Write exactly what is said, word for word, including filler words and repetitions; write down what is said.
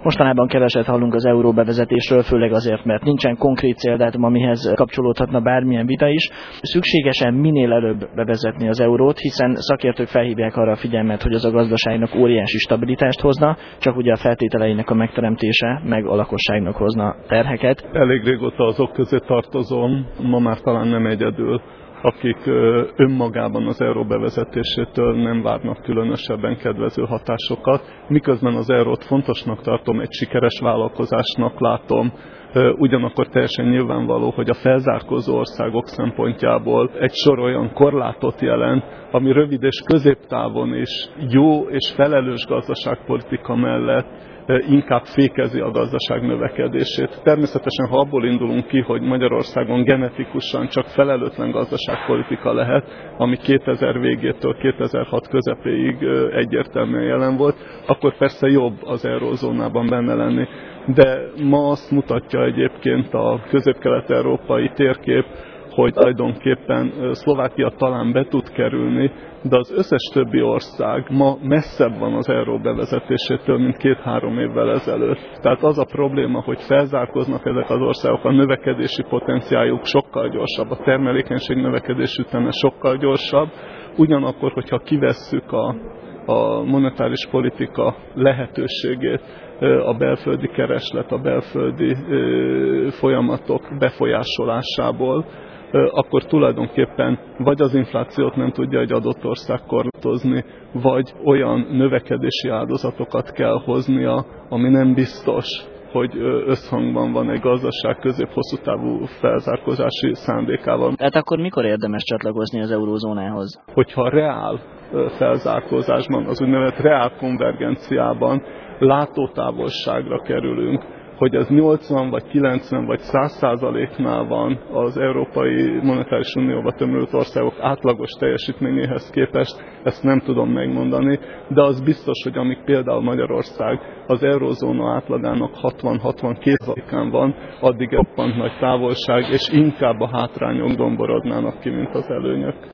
Mostanában keveset hallunk az euró bevezetésről, főleg azért, mert nincsen konkrét céldátum, amihez kapcsolódhatna bármilyen vita is. Szükségesen minél előbb bevezetni az eurót, hiszen szakértők felhívják arra a figyelmet, hogy az a gazdaságnak óriási stabilitást hozna, csak ugye a feltételeinek a megteremtése meg a lakosságnak hozna terheket. Elég régóta azok közé tartozom, ma már talán nem egyedül, akik önmagában az euró bevezetésétől nem várnak különösebben kedvező hatásokat, miközben az eurót fontosnak tartom, egy sikeres vállalkozásnak látom, ugyanakkor teljesen nyilvánvaló, hogy a felzárkózó országok szempontjából egy sor olyan korlátot jelent, ami rövid és középtávon is jó és felelős gazdaságpolitika mellett inkább fékezi a gazdaság növekedését. Természetesen, ha abból indulunk ki, hogy Magyarországon genetikusan csak felelőtlen gazdaságpolitika lehet, ami kétezer végétől kétezer-hat közepéig egyértelműen jelen volt, akkor persze jobb az eurózónában benne lenni. De ma azt mutatja egyébként a közép-kelet-európai térkép, hogy tulajdonképpen Szlovákia talán be tud kerülni, de az összes többi ország ma messzebb van az euró bevezetésétől, mint két-három évvel ezelőtt. Tehát az a probléma, hogy felzárkóznak ezek az országok, a növekedési potenciáljuk sokkal gyorsabb, a termelékenység növekedés üteme sokkal gyorsabb, ugyanakkor, hogyha kivesszük a, a monetáris politika lehetőségét, a belföldi kereslet, a belföldi folyamatok befolyásolásából, akkor tulajdonképpen vagy az inflációt nem tudja egy adott ország korlátozni, vagy olyan növekedési áldozatokat kell hoznia, ami nem biztos, hogy összhangban van egy gazdaság közép-hosszú távú felzárkózási szándékával. Tehát akkor mikor érdemes csatlakozni az eurózónához? Hogyha reál felzárkózásban, az úgynevezett reál konvergenciában látótávolságra kerülünk, hogy ez nyolcvan vagy kilencven vagy száz százaléknál van az Európai Monetáris Unióba tömörült országok átlagos teljesítményéhez képest, ezt nem tudom megmondani, de az biztos, hogy amíg például Magyarország az eurózóna átlagának hatvan-hatvankét százalékán van, addig roppant nagy távolság, és inkább a hátrányok domborodnának ki, mint az előnyök.